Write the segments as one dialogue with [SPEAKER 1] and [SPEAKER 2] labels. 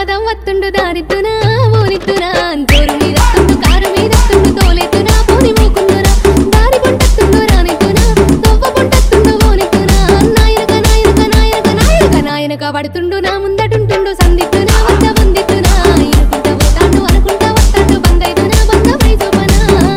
[SPEAKER 1] పోదాం వత్తుండు దారిద్దునా ఊరిద్దునా జోరు మీద కారు మీద తోలెత్తునా పోని మూకుందునా దారి పొంటత్తుండు రానిద్దునా తొవ్వ పొంటత్తుండు ఓనిద్దునా నాయనక నాయనక నాయనక నాయనక నాయనక పడుతుండు నా ముందటుంటుండు సందిద్దునా వద్ద వందిద్దునా ఇనుకుంట పోతాండు అనుకుంటా వస్తాడు బందైదునా బంధమై చూపనా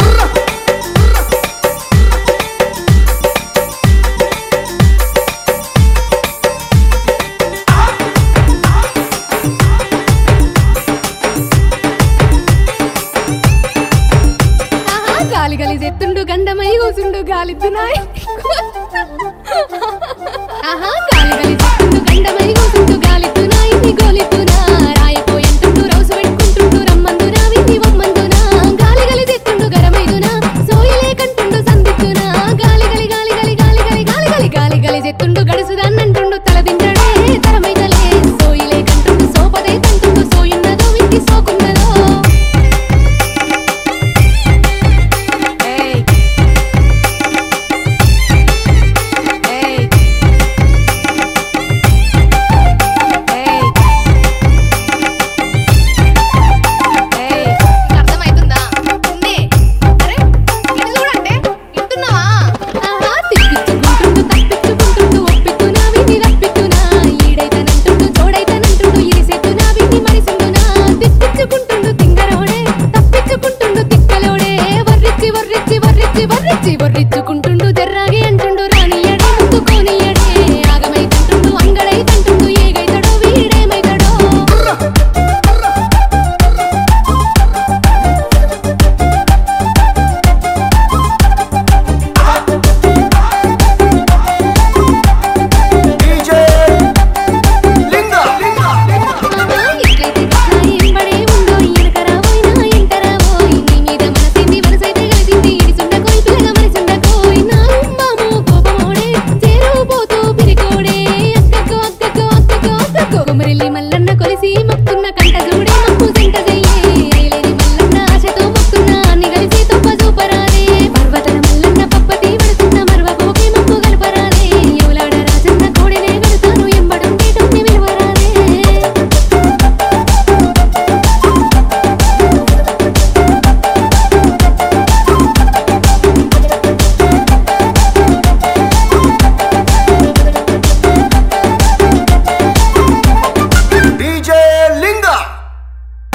[SPEAKER 1] గాలి గలి చెత్తుండు గండమై కూసుండు గాలిద్దునాయ్ ఆహా గాలి గలి చెత్తుండు గండమై కూసుండు